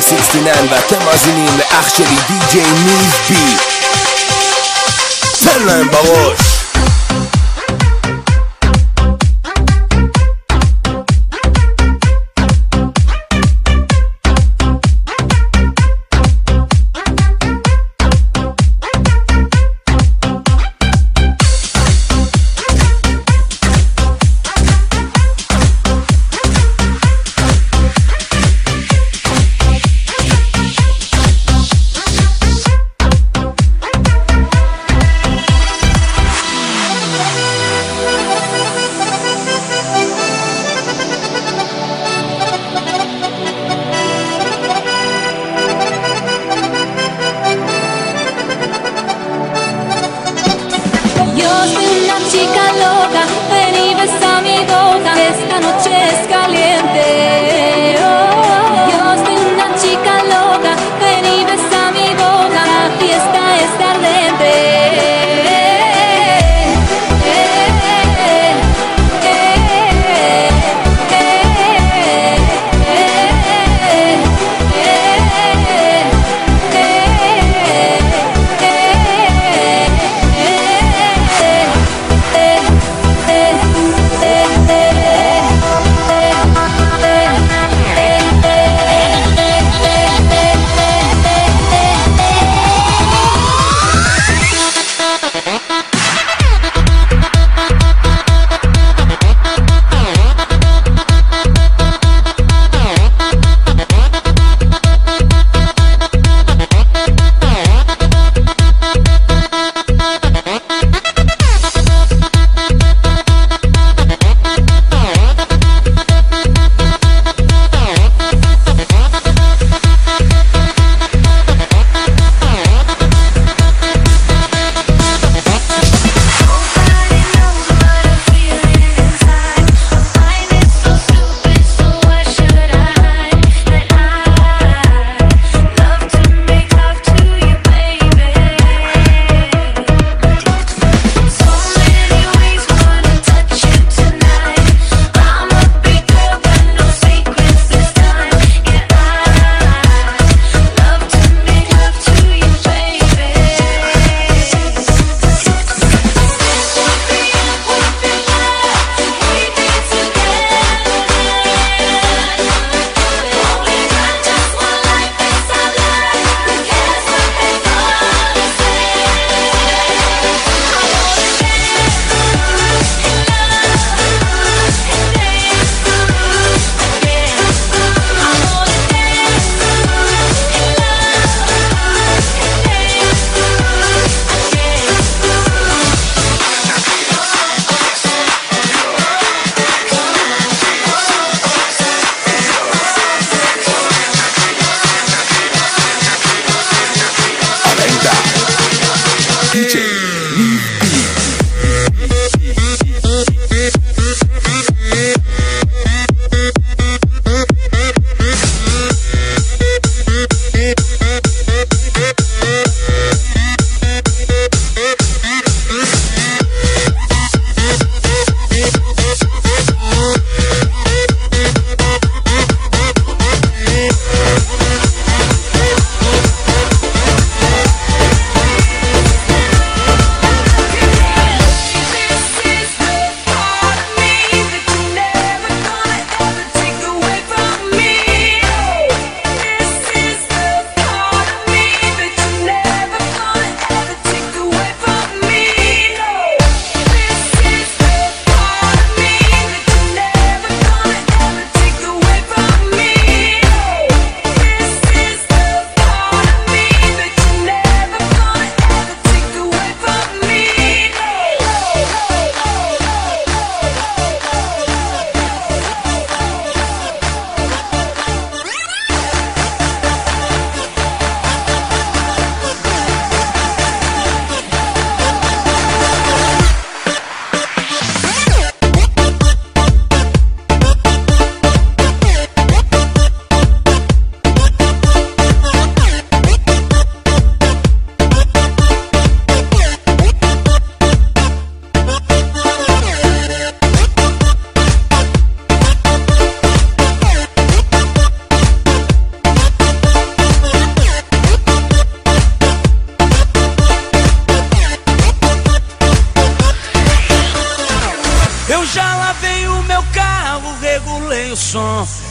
69 ואתם מאזינים לאח שלי די.ג'יי ניב בי. תן להם בראש.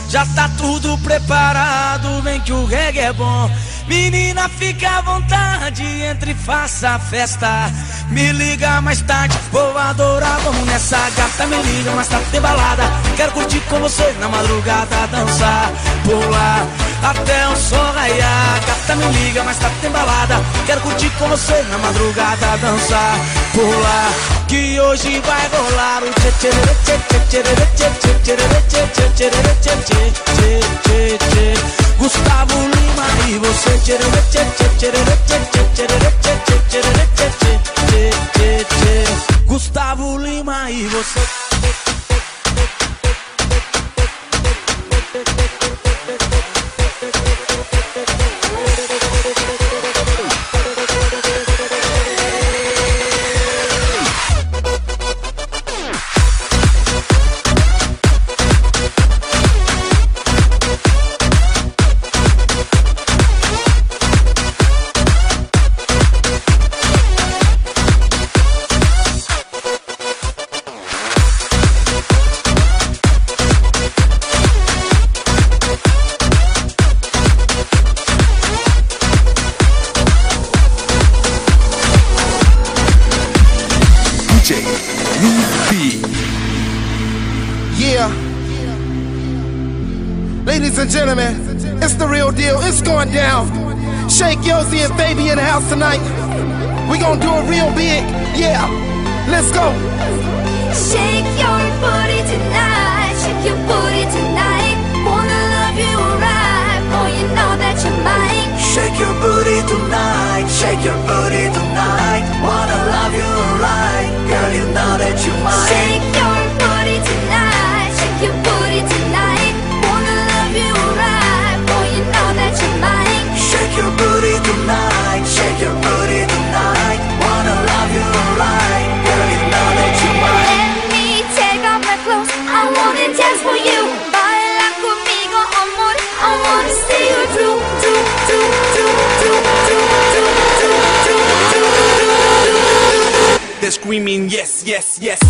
Já tá tudo preparado, vem que o reggae é bom. Menina, fica à vontade, entre e faça a festa. Me liga mais tarde, vou adorar, vamos nessa. Gata, me liga mais tarde, tem balada. Quero curtir com você na madrugada, dançar, pular até o sol raiar. Gata, me liga mais tarde, tem balada. Quero curtir com você na madrugada, dançar, pular, que hoje vai rolar o tchê tchê tchê tchê tchê tchê tchê tchê tchê tchê tchê tchê tchê. Gustavo Lima e você tchê tchê tchê tchê tchê tchê tchê tchê tchê tchê. Gustavo Lima e você. Yeah. Ladies and gentlemen, it's the real deal. It's going down. Shake Yosi and Baby in the house tonight. We gonna do it real big. Yeah. Let's go. Shake your booty tonight. Shake your booty tonight. Wanna love you right. Boy, you know that you might. Shake your booty tonight. Shake your booty tonight. Wanna love you right. Girl, you know that you might. Shake your booty tonight. Shake your booty tonight. Wanna love you right. Boy, you know that you might. Shake your booty tonight. Shake your booty tonight. Wanna love you right. Girl, you know that you might. Let me take off my clothes. I wanna dance for you. Baila conmigo, amor. I wanna see you through. They're screaming yes, yes, yes.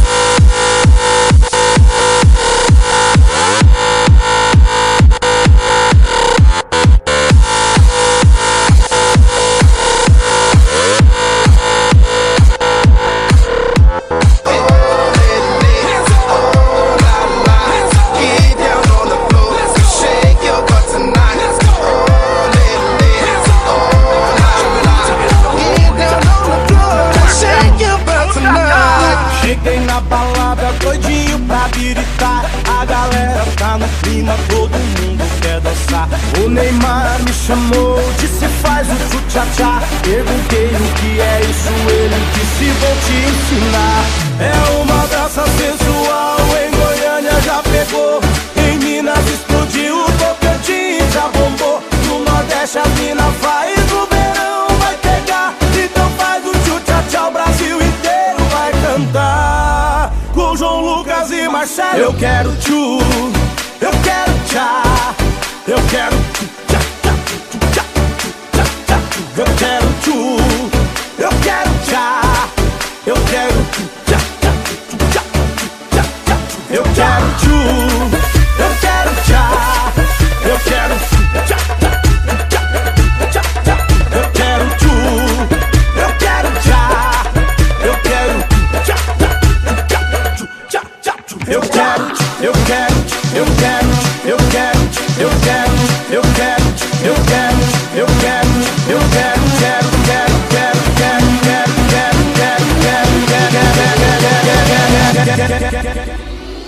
Cheguei na balada doidinho pra biritar. A galera tá no clima, todo mundo quer dançar. O Neymar me chamou, disse faz o tchu-tchá-tchá. Perguntei o que é isso, ele disse vou te ensinar. É uma dança sensual, em Goiânia já pegou. Em Minas explodiu, o Tocantins já bombou. No Nordeste a mina faz, no verão vai pegar. Então faz o tchu-tchá-tchá, o Brasil inteiro vai cantar. Com João Lucas e Marcelo. Eu quero tchu, eu quero tchá, eu quero tchu, tchá, tchá, tchá, tchá, tchá. Eu quero tchu, eu quero tchá, eu quero tchu, tchá, tchá, tchá, tchá, tchá. Eu quero tchu, eu quero tchá, eu quero tchu, tchá, tchá, tchá, tchá. Eu quero tchu, eu quero tchá, eu quero tchá, tchá, tchá, tchá. Eu quero, eu quero, eu quero, eu quero, eu quero, eu quero, eu quero, eu quero, eu quero, quero, quero, quero, quero, quero, quero, quero, quero, quero.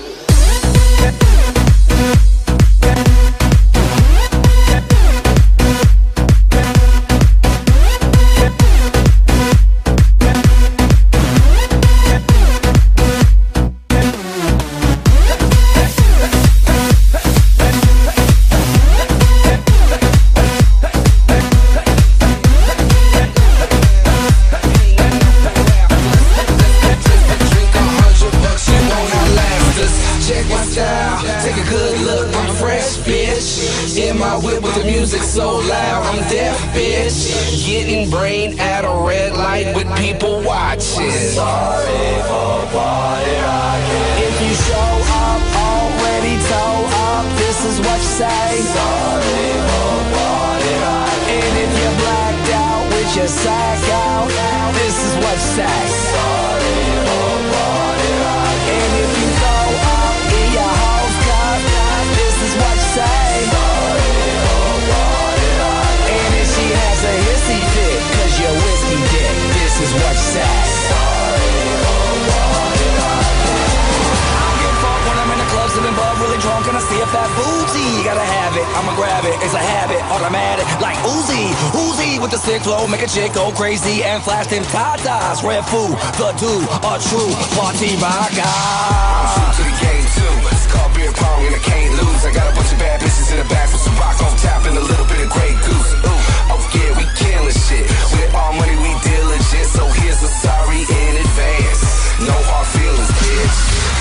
So loud, I'm deaf, bitch. Getting brain at a red light with people watching. Sorry for party rocking. If you show up already toe up, this is what what you say. Sorry for what did I do? And if you're blacked out with your sack out, this is what you say. Sorry for what did I do? And if you throw up in your house cup, this is what you say. Sorry for what did I do? And if she has a hissy fit, cause you're whiskey dick, this is what you say. Sorry for what did I do? I don't give a fuck when I'm in the club, sipping bub, really drunk, and I see a fat booty. You gotta have it, I'ma grab it, it's a habit, automatic, like Uzi. Uzi with the sick flow, make a chick go crazy and flash them tatas. Red food, the dude, a true party rocker. I'm true to the game too. It's called beer pong and I can't lose. I got a bunch of bad bitches in the back with some rock on top and a little bit of Grey Goose. Ooh, oh yeah, we killing shit. With all money we diligent, so here's a sorry in advance. No hard feelings, bitch.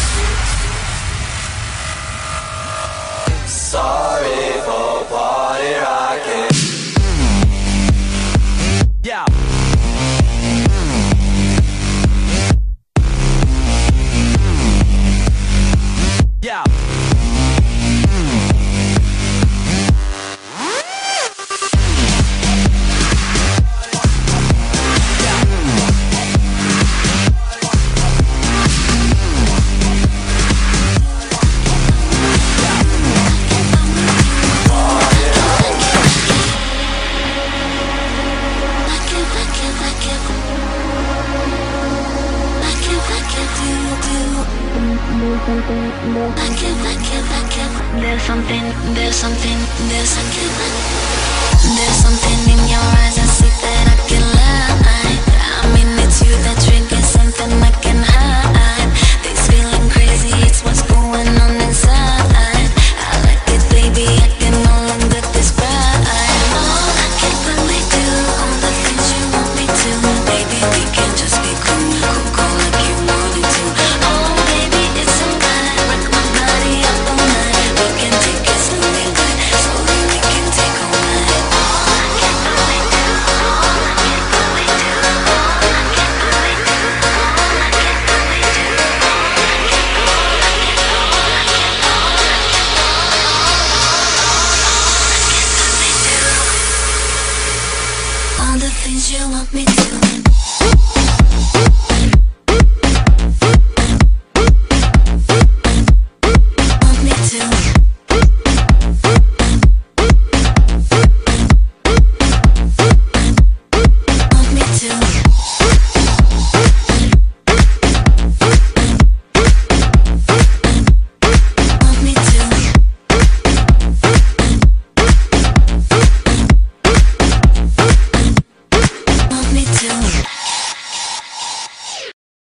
Sorry for party rocking. Yeah. Yeah. There's something in your eyes, I see that I can lie. I mean it's you that triggers something I can hide. This feeling crazy, it's what's going on inside. I like it, baby, I can no longer describe. Oh, I can really do all the things you want me to. Baby, we can just be cool like you wanted to. Oh, baby, it's alright, rock my body up all night. We can take it slowly, good, slowly we can take all night. All the things you want me to.